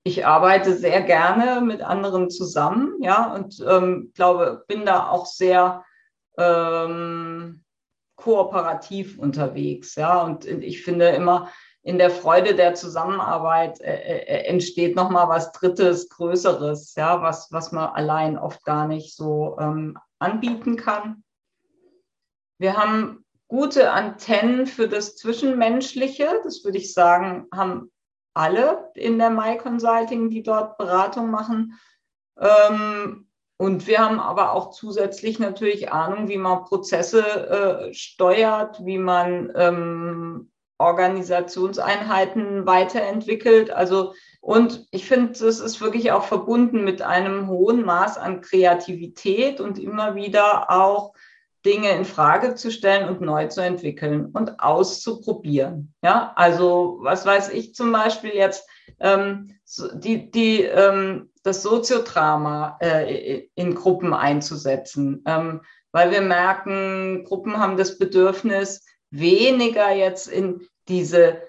Ich arbeite sehr gerne mit anderen zusammen, ja, und glaube, bin da auch sehr ähm, kooperativ unterwegs, ja, und ich finde immer, in der Freude der Zusammenarbeit entsteht nochmal was Drittes, Größeres, ja, was man allein oft gar nicht so anbieten kann. Wir haben gute Antennen für das Zwischenmenschliche. Das würde ich sagen, haben alle in der My Consulting, die dort Beratung machen. Und wir haben aber auch zusätzlich natürlich Ahnung, wie man Prozesse steuert, wie man Organisationseinheiten weiterentwickelt. Also, und ich finde, das ist wirklich auch verbunden mit einem hohen Maß an Kreativität und immer wieder auch Dinge in Frage zu stellen und neu zu entwickeln und auszuprobieren. Ja, also was weiß ich zum Beispiel jetzt, das Soziodrama in Gruppen einzusetzen, weil wir merken, Gruppen haben das Bedürfnis, weniger jetzt in diese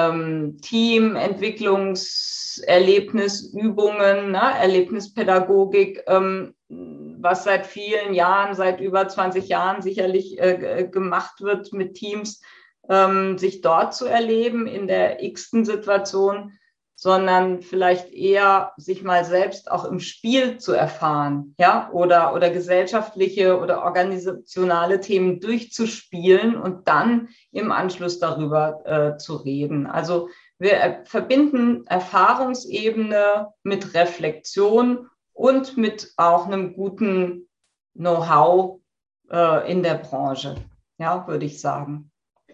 Teamerlebnisübungen, ne, Erlebnispädagogik, was seit vielen Jahren, seit über 20 Jahren sicherlich gemacht wird mit Teams, sich dort zu erleben in der x-ten Situation, sondern vielleicht eher sich mal selbst auch im Spiel zu erfahren, ja, oder gesellschaftliche oder organisationale Themen durchzuspielen und dann im Anschluss darüber zu reden. Also wir verbinden Erfahrungsebene mit Reflexion und mit auch einem guten Know-how in der Branche, ja, würde ich sagen.